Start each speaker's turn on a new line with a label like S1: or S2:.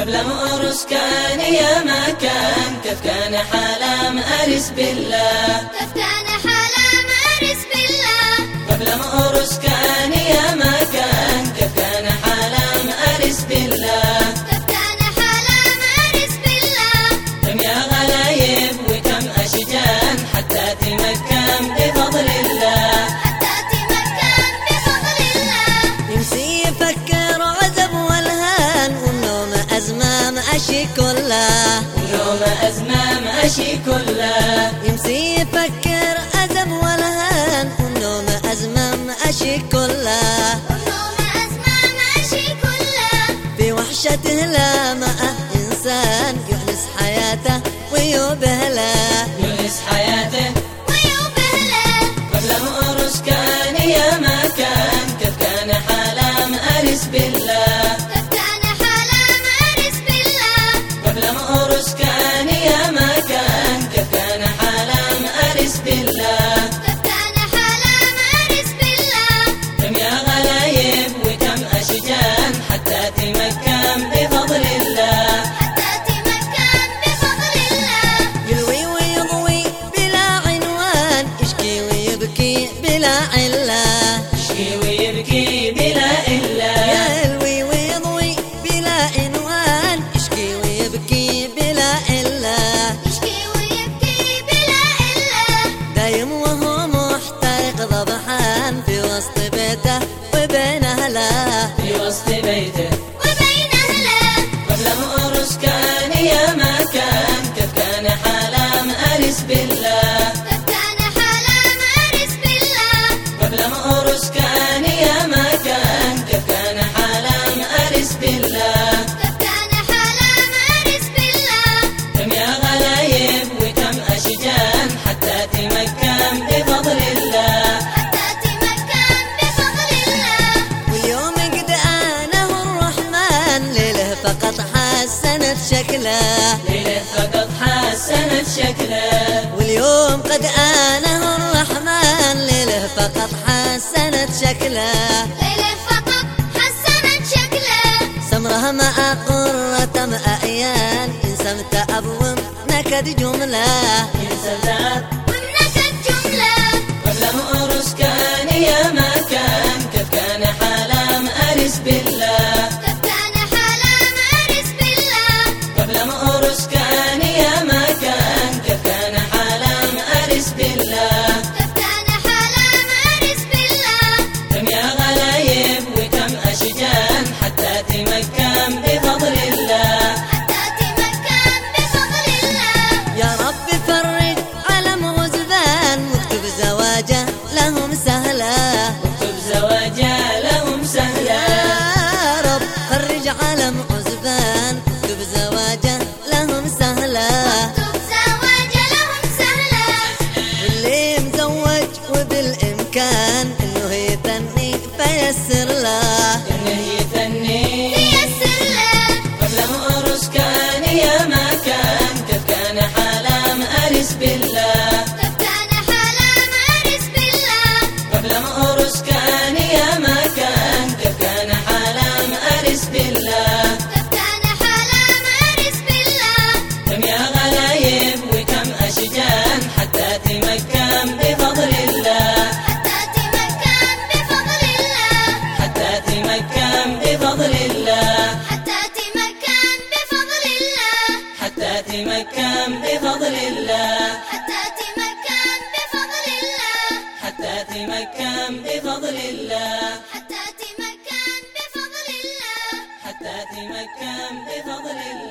S1: قبل مؤرس كان يا ما كان، كيف كان حالم أرس بالله،
S2: كيف كان حالم أرس بالله.
S1: قبل مؤرس كان يا ما كان، كيف كان حالم أرس بالله،
S2: كيف كان حالم أرس بالله.
S1: كم يا غلايب وكم أشجان حتى تمكن بفضل الله،
S2: حتى تمكن بفضل الله.
S3: يمسي يفكر عذب والهان والنوم أزمام أشي كله،
S1: والنوم أزمام أشي كله.
S3: يمسي يفكر عذب والهان والنوم أزمام أشي كله،
S2: والنوم أزمام أشي كله.
S3: بوحشته لا معه إنسان يونس حياته ويبهله،
S1: يونس حياته
S2: ويبهله.
S1: قبل مؤرس كان يا ما كان، كيف كان حالم أرس بالله،
S2: كيف كان حالم أرس بالله.
S1: قبل مؤرس كان يا ما كان، كيف كان حالم أرس بالله،
S2: كيف كان حالم أرس بالله.
S1: كم يا غلايب وكم أشجان حتى تمكن بفضل الله،
S2: حتى تمكن بفضل الله.
S3: يلوي ويضوي بلا عنوان، يشكي ويبكي بلا علة،
S1: يشكي ويبكي بلا إلا.
S3: يلوي ويضوي بلا عنوان، يشكي ويبكي بلا علة،
S2: يشكي ويبكي بلا إلا.
S3: دايم وهو محتاج ضبحان في وسط بيته وبين أهله،
S1: في وسط بيته
S2: وبين أهله.
S1: قبل مؤرس كان يا ما كان، كيف كان حالم أرس بالله،
S2: كيف كان حالم أرس بالله.
S1: قبل مؤرس كان يا ما كان، كيف كان حالم أرس بالله،
S2: كيف كان حالم أرس بالله.
S1: كم يا غلايب وكم أشجان حتى تمكن بفضل الله،
S2: حتى تمكن بفضل الله.
S3: واليوم قد آنه الرحمن ليله فقط حسنت شكله،
S1: ليله فقط حسنت شكله.
S3: واليوم قد آنه الرحمن ليله فقط حسنت شكله،
S2: ليلة فقط حسنت شكله.
S3: سمره مع قرة مأيان إن سمت أبوم نكد جملة،
S1: ينسى
S2: ومنكت جملة.
S1: قبل مؤرس كان يا ما كان، كيف كان حالم أرس بالله،
S2: كيف كان حالم أرس بالله.
S1: قبل مؤرس كان يا ما كان، كيف كان حالم أرس بالله،
S2: كيف كان حالم أرس بالله.
S1: كم يا غلايب وكم أشجان حتى تمكن بفضل الله،
S2: حتى تمكن بفضل الله.
S3: يا رب فرج على مغزبان واكتب زواجه لهم سهلا،
S1: اكتب زواجا لهم سهلا.
S3: يا رب فرج على مغزبان واكتب زواجه لهم سهلا،
S2: اكتب زواج لهم سهلا.
S3: واللي مزوج وبالإمكان إنه يتني فيسر له،
S1: إنه يثني
S2: تيسر له.
S1: قبل مؤرس كان يا ما كان، كيف كان حالم أرس بالله،
S2: كيف كان حالم أرس بالله.
S1: قبل مؤرس كان يا ما كان، كيف كان حالم أرس بالله،
S2: كيف كان حالم أرس بالله.
S1: كم يا غلايب وكم أشجان حتى تمكن بفضل الله،
S2: حتى تمكن بفضل الله.
S1: حتى تمكن بفضل الله،
S2: حتى تمكن بفضل الله.
S1: حتى تمكن بفضل الله،
S2: حتى تمكن بفضل الله.
S1: حتى تمكن بفضل الله،
S2: حتى تمكن بفضل الله.
S1: حتى تمكن بفضل الله.